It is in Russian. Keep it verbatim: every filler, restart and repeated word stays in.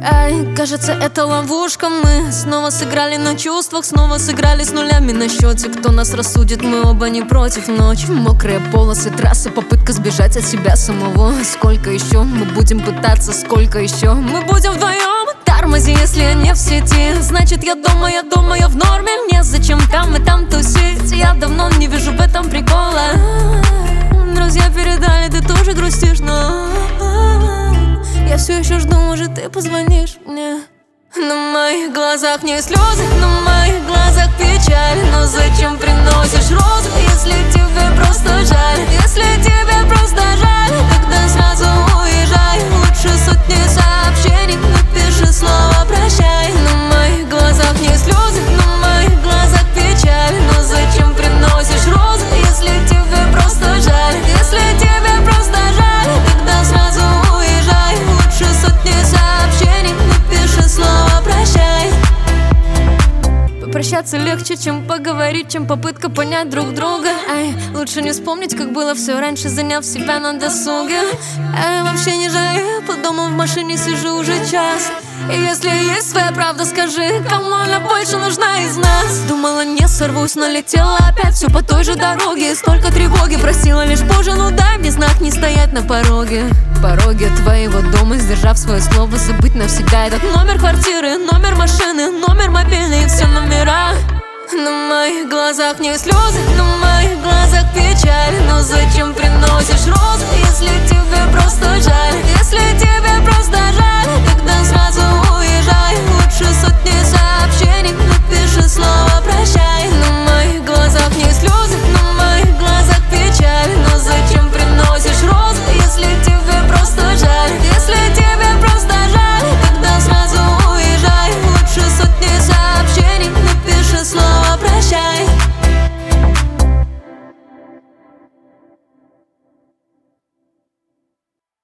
Ай, кажется, это ловушка. Мы снова сыграли на чувствах, снова сыграли с нулями на счете. Кто нас рассудит, мы оба не против. Ночь, мокрые полосы, трассы, попытка сбежать от себя самого. Сколько еще мы будем пытаться, сколько еще мы будем вдвоем? Тормози, если я не в сети, значит я дома, я дома, я в норме. Незачем там и там тусить, я давно не вижу в этом прикола. Друзья передали, ты тоже грустишь, но я все еще жду, может ты позвонишь мне. На моих глазах не слезы, на моих глазах печаль. Но зачем приносишь розы, если тебе просто жаль? Если тебе просто жаль, тогда сразу уезжай. Лучше сотни сообщений, напиши слово прощай. На моих глазах не слезы, на моих глазах печаль. Но зачем приносишь розы, если тебе просто жаль? Если тебе просто жаль, тогда сразу уезжай. Лучше сотни сообщений, напиши слово прощай. Попрощаться легче, чем поговорить, чем попытка понять друг друга. Ай, лучше не вспомнить, как было все раньше, заняв себя на досуге. Ай, вообще не жалею, по дому в машине сижу уже час. И если есть своя правда, скажи, кому она больше нужна из нас? Думала, не сорвусь, но летела опять все по той же дороге. И столько тревоги, просила лишь позже, ну дай мне знак не стоять на пороге. Пороге твоего дома, сдержав свое слово, забыть навсегда этот номер квартиры, номер машины, номер мобильный и все номера. На моих глазах не слезы, на моих глазах печаль. Но зачем приносишь розы, если тебе просто жаль? Если тебе просто жаль?